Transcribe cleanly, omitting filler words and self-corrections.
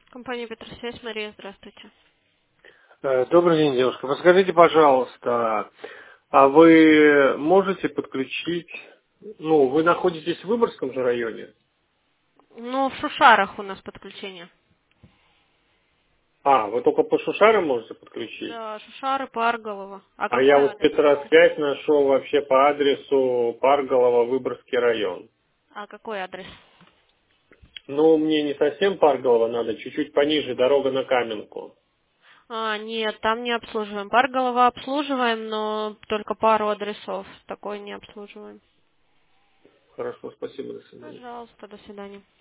Компания Петросвязь, Мария, здравствуйте. Добрый день, девушка. Подскажите, пожалуйста, а вы можете подключить, вы находитесь в Выборгском же районе? Ну, в Шушарах у нас подключение. Вы только по Шушарам можете подключить? Да, Шушары, Парголово. А А я какой вот адрес? Петросвязь нашел вообще по адресу Парголово, Выборгский район. А какой адрес? Мне не совсем Парголово надо, чуть-чуть пониже, дорога на Каменку. Нет, там не обслуживаем. Парголово обслуживаем, но только пару адресов. Такой не обслуживаем. Хорошо, спасибо, до свидания. Пожалуйста, до свидания.